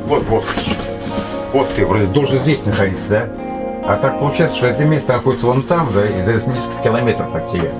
Вот ты вроде должен здесь находиться, да? А так получается, что это место находится вон там, да, и за несколько километров от тебя.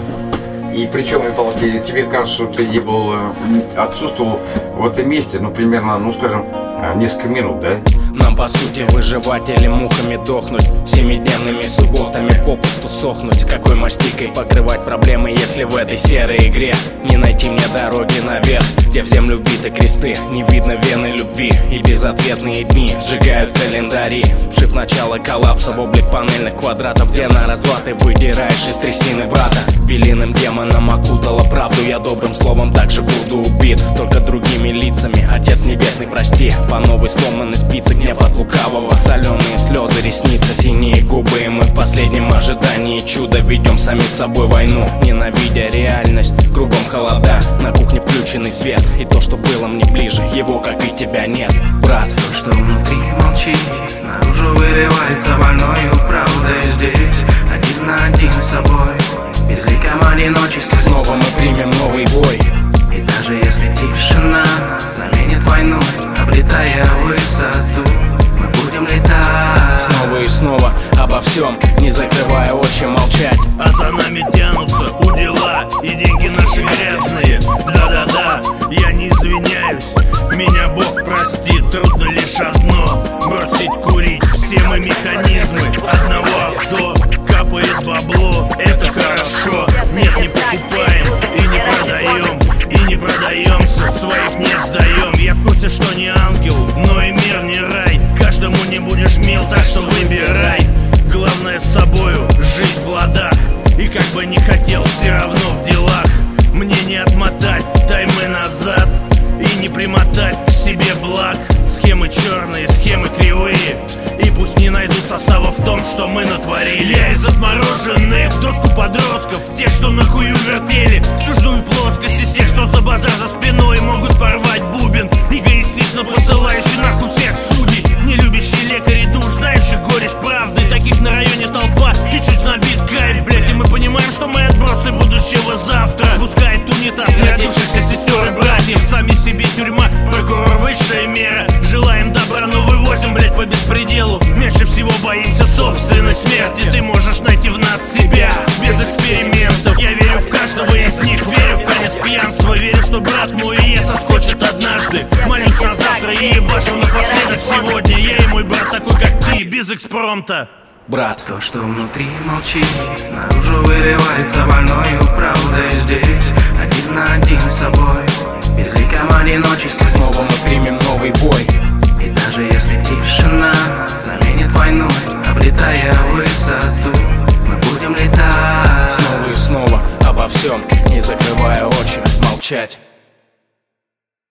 И причем, Иван, тебе кажется, что ты не был, отсутствовал в этом месте, ну, примерно, ну, скажем, несколько минут, да? Нам, по сути, выживать или мухами дохнуть, семидневными субботами попусту сохнуть. Какой мастикой покрывать проблемы, если в этой серой игре не найти мне дороги наверх, где в землю вбиты кресты, не видно вены любви. И безответные дни сжигают календари, вшив начало коллапса в облик панельных квадратов, где на раз-два ты выдираешь из трясины брата. Белиным демоном окутала правду, я добрым словом также буду убит, только другими лицами. Отец небесный, прости, по новой сломанной спице гнев от лукавого, соленые слезы, ресницы, синие губы. И мы в последнем ожидании чуда ведем сами с собой войну, ненавидя реальность, кругом холода, на кухне включенный свет, и то, что было мне ближе, его, как и тебя, нет, брат. То, что внутри молчит, наружу выливается больною правдой. Здесь один на один с собой, безликом одиночестве. Снова мы примем новый бой, и даже если тишина заменит войну, обретая высоту, мы будем летать снова и снова обо всем, не закрывая очи, молчать. А за нами тянутся удила и деньги наши грязные. Да-да-да, я не извиняюсь, меня Бог простит. Трудно лишь одно — бросить курить. Все мы механизмы одного авто, капает бабло, это хорошо. Нет, не покупаем и не продаем, и не продаемся, своих не сдаем. Я в курсе, что не ангел, но и мир не рай. Каждому не будешь мил, так что выбирай. Главное с собою жить в ладах, и как бы не хотел, все равно в делах. Мне не отмотать таймы назад и не примотать к себе благ. Схемы черные, схемы кривые, и пусть не найдут состава в том, что мы натворили. Я из отмороженных в доску подростков, тех, что на хую вертели чужую плоскость, из тех, что за базар за спиной могут порвать бубен, эгоистично посылающий нахуй всех судей, не любящий лекарей душ, знающих горечь правды. Таких на районе толпа и чуть набит кайф, блядь. И мы понимаем, что мы отбросы будущего завтра. Спускает унитаз неотдушившихся сестер и братьев. Сами себе тюрьма, прокурор высшая мера. Желаем добра, но вывозим, блядь, по беспределу. Меньше всего боимся собственной смерти. Ты можешь найти в нас себя без экспериментов. Я верю в каждого из них, верю в конец пьянства. Верю, что брат мой и я соскочит однажды. Молюсь на завтра и ебашу напоследок сегодня. Я и мой брат такой, как ты, без экспромта. Брат, то, что внутри молчит, наружу выливается больною правдой. Здесь один на один с собой, безликом одиночестве. снова мы примем новый бой, и даже если тишина заменит войну, обретая высоту, мы будем летать снова и снова обо всем, не закрывая очи, молчать.